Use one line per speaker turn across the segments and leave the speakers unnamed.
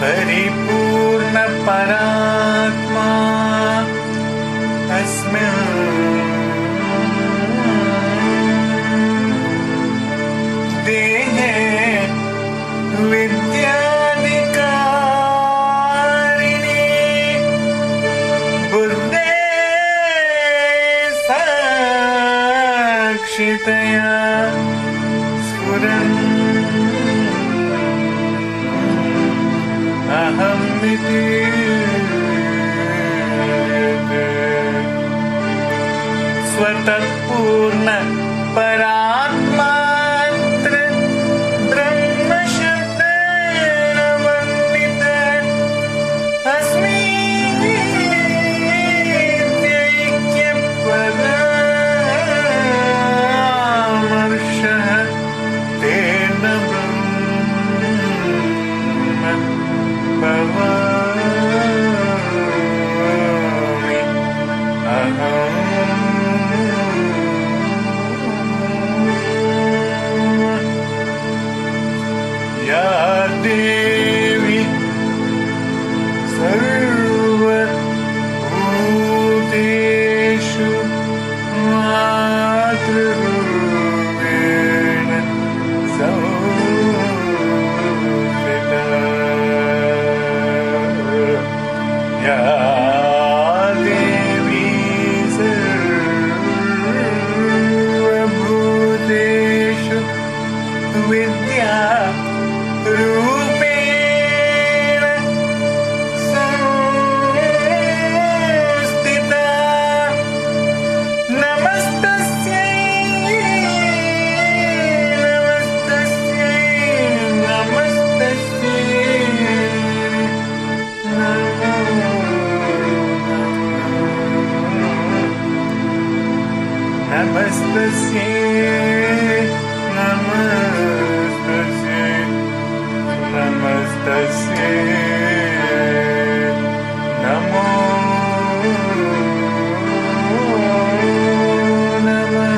परिपूर्ण परात्मा देहे विद्याधिकारिणी बुद्धे साक्षितया स्फुरन् अहमिति स्वतःपूर्ण परात्मात्र ब्रह्म शब्देन वन्दित अस्मि इत्यैक्यपरामर्शः तेन ब्रह्म भवामि अहम्। या देवी सर्वभूतेषु मातृरूपेण संस्थिता या देवी सर्वभूतेषु विद्या रूपेण संस्थिता नमस्तस्यै नमस्तस्यै नमस्तस्यै नमस्तस्यै नमो नमः।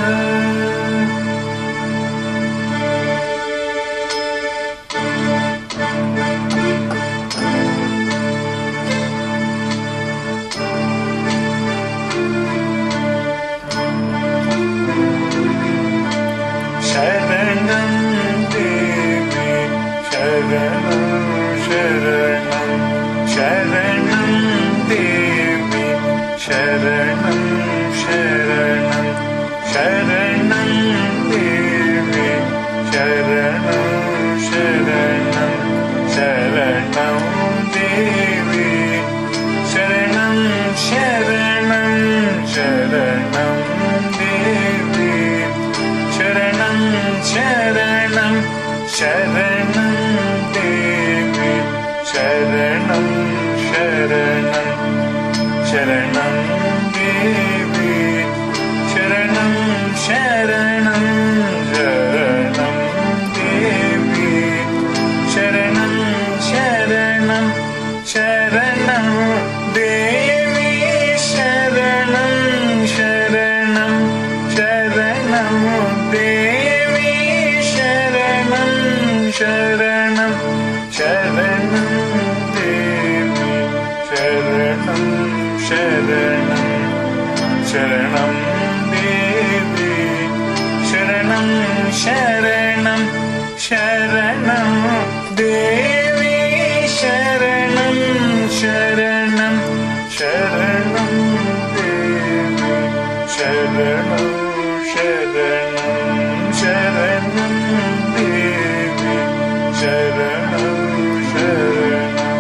शरणं देवी शरणं शरणं शरणं देवी शरणं शरणं शरणं देवी शरणं शरणं शरणं देवी शरणं शरणं शरणं देवी शरणं शरणं शरणं देवी शरणं शरणं शरणं देवी शरणं शरणं शरणं देवी शरणं शरणं शरणं देवी शरणं शरणं शरणं देवी शरणं शरणं शरणं देवी शरणं शरणं शरणं देवी शरणं शरणं शरणं देवी शरणं शरणं शरणं देवी शरणं शरणं शरणं देवी शरणं शरणं।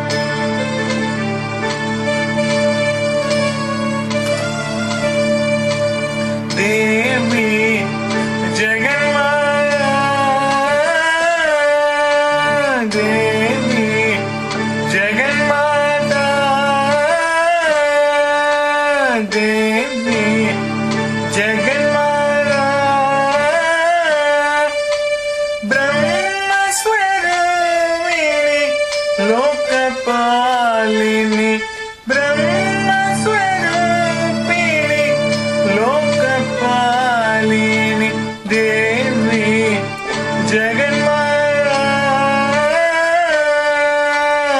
देवी जगन्माता देवी जगन्माता देवी जगन्माता ब्रह्मस्वरूपिणी लोकपालिनी ब्रह्मस्वरूपिणी लोकपालिनी देवी जगन्माता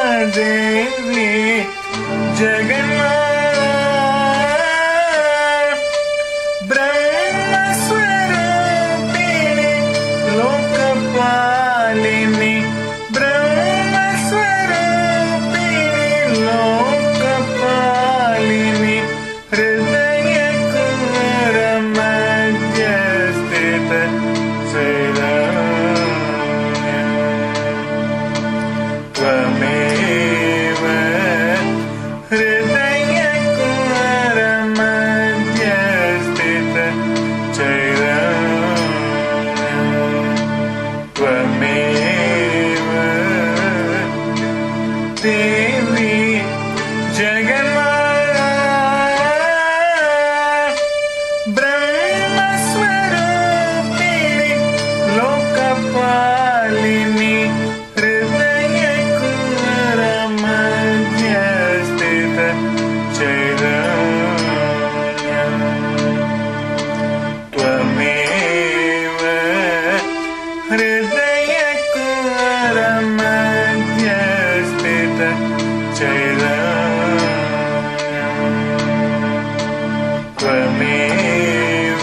त्वमेव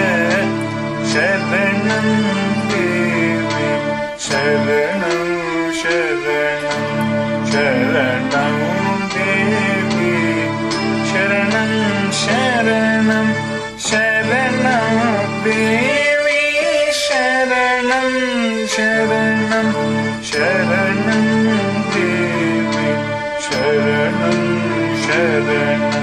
शरणं देवि शरणं शरणं शरणं देवि शरणं शरणं शरणं देवि शरणं शरणं शरणं देवि शरणं शरणं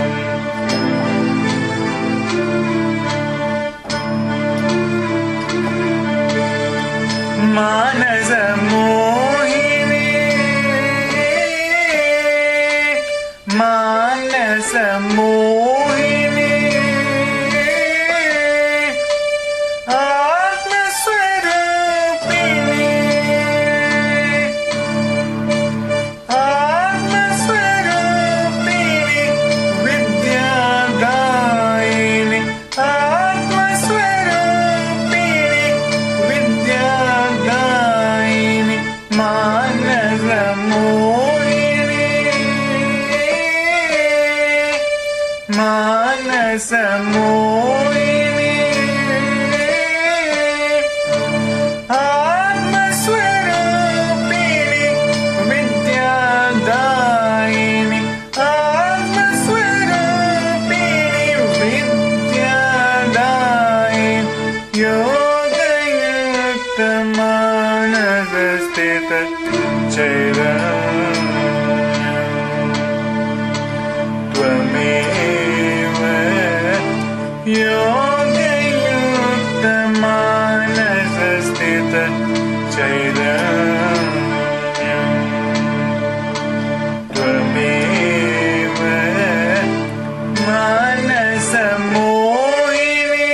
मानस मोहिनी मानस मोहिनी आत्मस्वरूपिणी आत्मस्वरूपिणी विद्यादायिनी आत्मस्वरूपिणी विद्यादायिनी मानस मोहिनी मानस मोहिनी आत्मस्वरूपिणी विद्यादायिनी आत्मस्वरूपिणी विद्यादायिनी योगयुक्त मानसस्थित चैतन्यं त्वमेव योगयुक्त मानसस्थित चैतन्यं त्वमेव मानस मोहिनी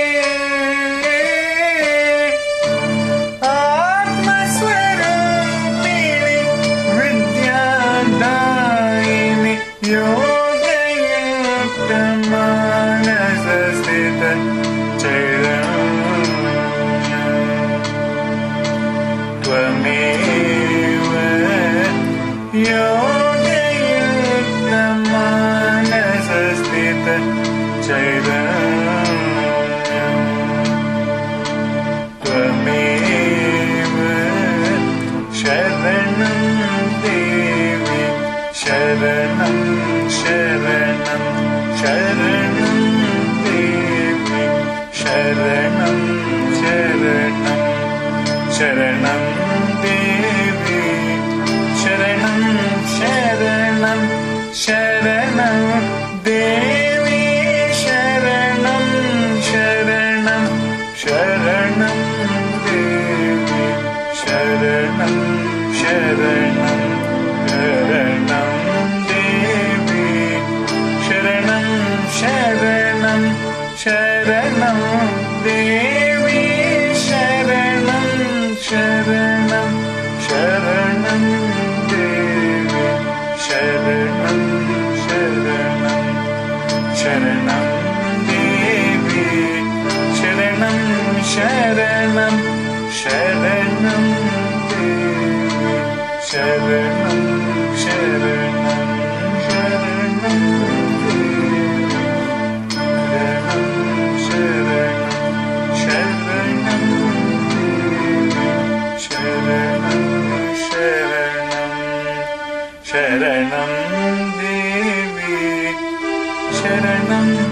आत्मस्वरूपिणी विद्यादायिनी योगयुक्त मानसस्थित चैतन्यं त्वमेव योगयुक्त मानसस्थित चैतन्यं त्वमेव शरणं देवि शरणं शरणं शरणं देवि शरणं शरणं शरणं देवि शरणं शरणं शरणं देवि शरणं शरणं शरणं देवि शरणं शरणं शरणं देवि शरणं शरणं शरणं देवि शरणं शरणं शरणं देवि शरणं शरणं शरणं देवि शरणं शरणं शरणं देवि शरणं शरणं शरणं शरणं देवि शरणं